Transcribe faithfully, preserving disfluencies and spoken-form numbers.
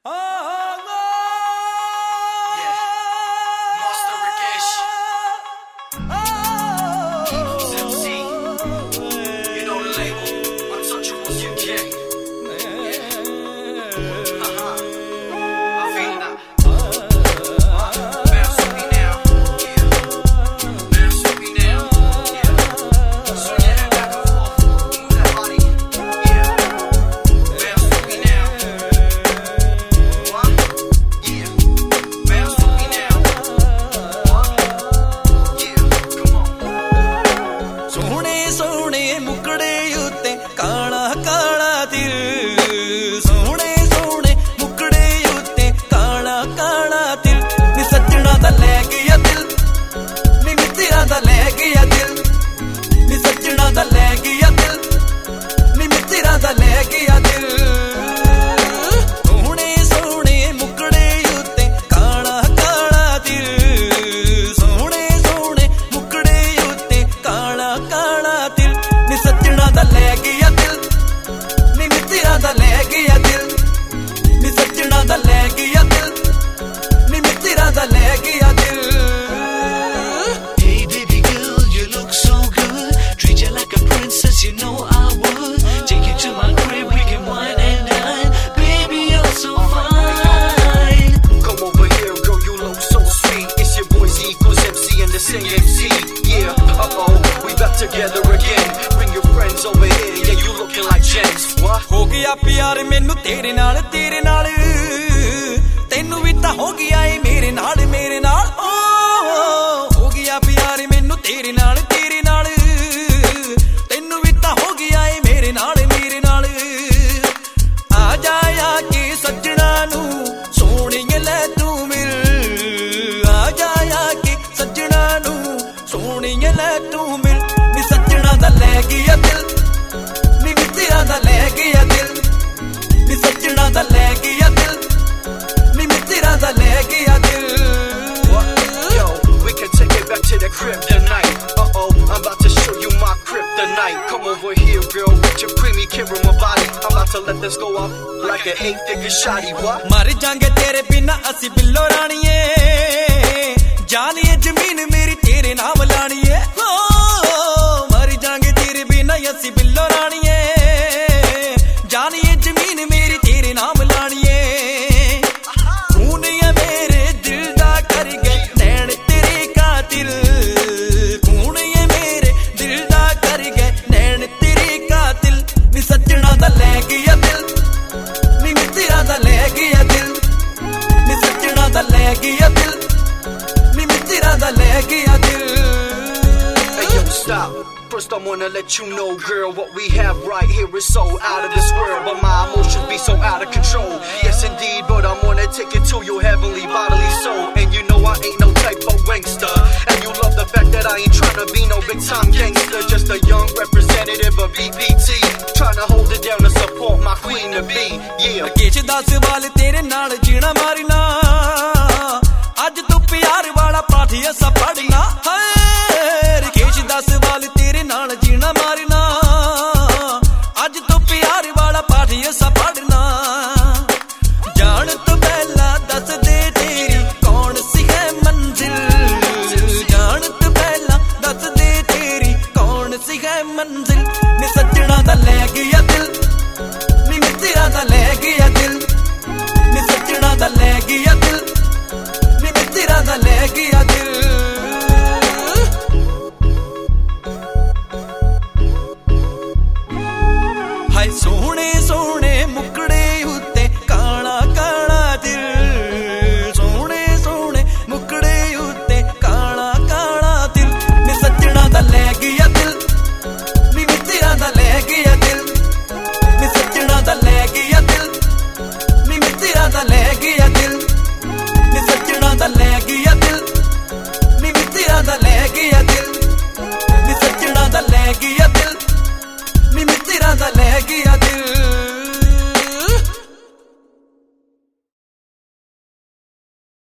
हो गया प्यार मैनू तेरे नाल तेरे नाल तेनू भी तां हो गया ए मेरे नाल मेरे नाल ओ हो गया प्यार मैनू तेरे नाल तेरे नाल तेनू भी तां हो गया ए मेरे नाल मेरे नाल आ जाया के सजना नू सोहणिए ले तू मिल आ जाया के सजना नू सोहणिए ले तू मिल नी सजना दा लै गया दिल नी मित्तरा दा लै गया दिल नी सजना दा लै गया दिल नी मित्तरा दा लै गया दिल. Yo, we can take it back to the crib tonight. Uh oh, I'm about to show you my kryptonite. Come over here, girl, with your creamy caramel body. I'm about to let this go off like an eight-figure shotty. What? मर जाएंगे तेरे बिना असी बिल्लो रानिए जानिए जमीन मेरी तेरे नाम लानिए मर जाएंगे तेरे बिना असी बिल्लो रानिए जानिए जमीन मेरी तेरे नाम लानिए खून है मेरे दिल दा कर गए नैन तेरे कातिल खून है मेरे दिल दा कर गए नैन तेरे कातिल नी सजना दा लै गया दिल नी मित्तरा दा लै गया दिल नी सजना दा लै गया दिल नी मित्तरा दा लै गया दिल. Hey yo, stop. First I wanna let you know, girl, what we have right here is so out of this world. But my emotions be so out of control. Yes indeed, but I wanna take it to your heavenly bodily soul. And you know I ain't no type of wankster. And you love the fact that I ain't tryna be no big time gangster. Just a young representative of B P T, tryna hold it down to support my queen to be. Yeah. किश दस वाल